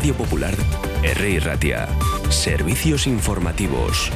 Radio Popular, Herri Ratia. Servicios informativos.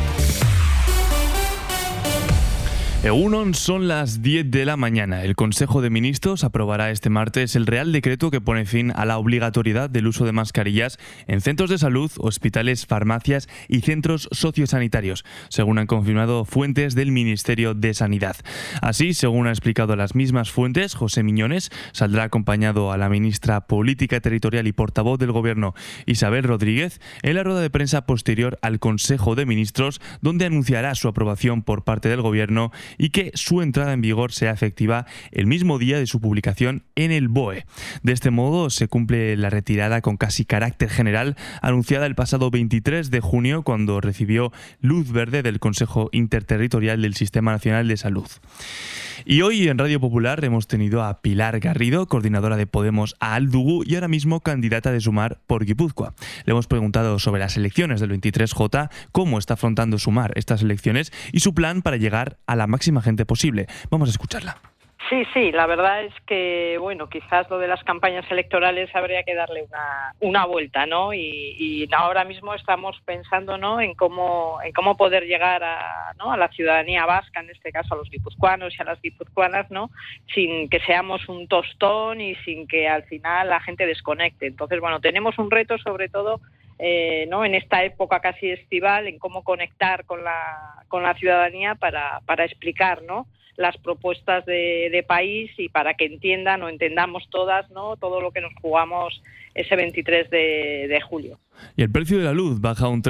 Egunon, son las 10 de la mañana. El Consejo de Ministros aprobará este martes el Real Decreto que pone fin a la obligatoriedad del uso de mascarillas en centros de salud, hospitales, farmacias y centros sociosanitarios, según han confirmado fuentes del Ministerio de Sanidad. Así, según ha explicado las mismas fuentes, José Miñones saldrá acompañado a la ministra Política Territorial y portavoz del Gobierno, Isabel Rodríguez, en la rueda de prensa posterior al Consejo de Ministros, donde anunciará su aprobación por parte del Gobierno y que su entrada en vigor sea efectiva el mismo día de su publicación en el BOE. De este modo se cumple la retirada con casi carácter general anunciada el pasado 23 de junio cuando recibió luz verde del Consejo Interterritorial del Sistema Nacional de Salud. Y hoy en Radio Popular hemos tenido a Pilar Garrido, coordinadora de Podemos a Aldugu y ahora mismo candidata de Sumar por Guipúzcoa. Le hemos preguntado sobre las elecciones del 23J, cómo está afrontando Sumar estas elecciones y su plan para llegar a la máxima gente posible. Vamos a escucharla. Sí, la verdad es que, bueno, quizás lo de las campañas electorales habría que darle una vuelta, ¿no? Y ahora mismo estamos pensando, ¿no?, en cómo poder llegar a la ciudadanía vasca, en este caso a los guipuzcoanos y a las guipuzcoanas, ¿no?, sin que seamos un tostón y sin que al final la gente desconecte. Entonces, bueno, tenemos un reto sobre todo ¿no?, en esta época casi estival, en cómo conectar con la ciudadanía para explicar, ¿no?, las propuestas de país y para que entiendan o entendamos todas, ¿no?, todo lo que nos jugamos ese 23 de julio. Y el precio de la luz baja un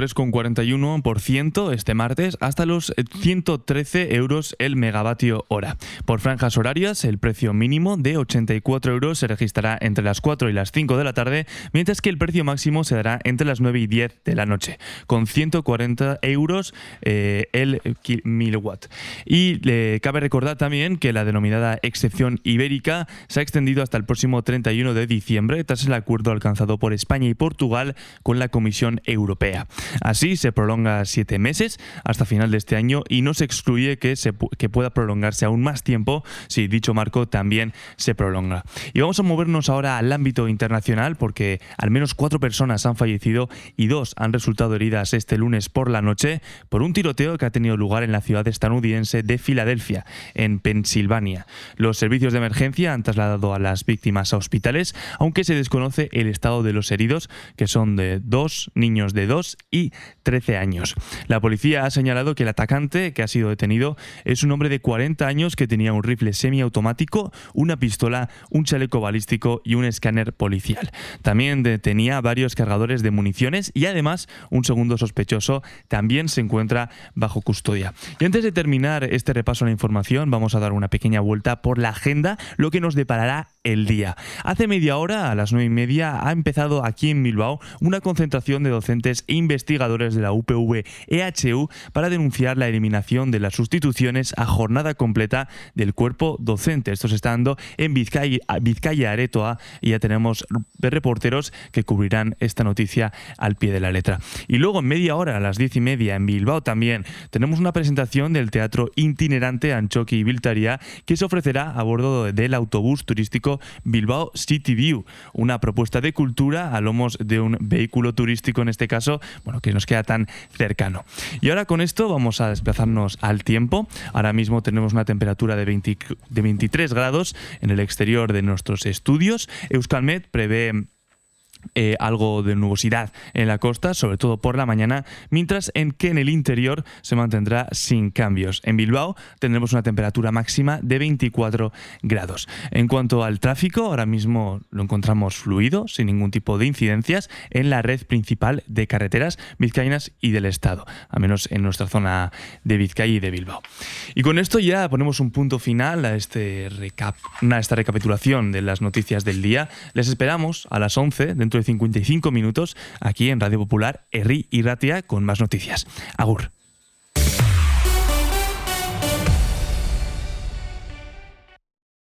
3,41% este martes hasta los 113 euros el megavatio hora. Por franjas horarias, el precio mínimo de 84 euros se registrará entre las 4 y las 5 de la tarde, mientras que el precio máximo se dará entre las 9 y 10 de la noche, con 140 euros el kilowatt. Y cabe recordar también que la denominada excepción ibérica se ha extendido hasta el próximo 31 de diciembre tras el acuerdo alcanzado por España y Portugal con la Comisión Europea. Así se prolonga 7 meses hasta final de este año y no se excluye que pueda prolongarse aún más tiempo si dicho marco también se prolonga. Y vamos a movernos ahora al ámbito internacional porque al menos 4 personas han fallecido y 2 han resultado heridas este lunes por la noche por un tiroteo que ha tenido lugar en la ciudad estadounidense de Filadelfia, en Pensilvania. Los servicios de emergencia han trasladado a las víctimas a hospitales, aunque se desconoce el estado de los heridos, que son de 2 niños de 2 y 13 años. La policía ha señalado que el atacante que ha sido detenido es un hombre de 40 años que tenía un rifle semiautomático, una pistola, un chaleco balístico y un escáner policial. También tenía varios cargadores de municiones y además un segundo sospechoso también se encuentra bajo custodia. Y antes de terminar este repaso a la información, vamos a dar una pequeña vuelta por la agenda, lo que nos deparará el día. Hace media hora, a las 9:30, ha empezado aquí en Bilbao una concentración de docentes e investigadores de la UPV-EHU para denunciar la eliminación de las sustituciones a jornada completa del cuerpo docente. Esto se está dando en Bizkaia Aretoa y ya tenemos reporteros que cubrirán esta noticia al pie de la letra. Y luego en media hora, a las 10:30, en Bilbao también tenemos una presentación del teatro itinerante Antxoki Ibiltaria que se ofrecerá a bordo del autobús turístico Bilbao City View, una propuesta de cultura a lomos de un vehículo turístico, en este caso, bueno, que nos queda tan cercano. Y ahora con esto vamos a desplazarnos al tiempo. Ahora mismo tenemos una temperatura de 23 grados en el exterior de nuestros estudios. Euskalmet prevé algo de nubosidad en la costa, sobre todo por la mañana, mientras que en el interior se mantendrá sin cambios. En Bilbao tendremos una temperatura máxima de 24 grados. En cuanto al tráfico, ahora mismo lo encontramos fluido, sin ningún tipo de incidencias, en la red principal de carreteras vizcaínas y del Estado, al menos en nuestra zona de Vizcaya y de Bilbao. Y con esto ya ponemos un punto final a esta recapitulación de las noticias del día. Les esperamos a las 11, dentro de 55 minutos, aquí en Radio Popular, Herri y Ratia, con más noticias. Agur.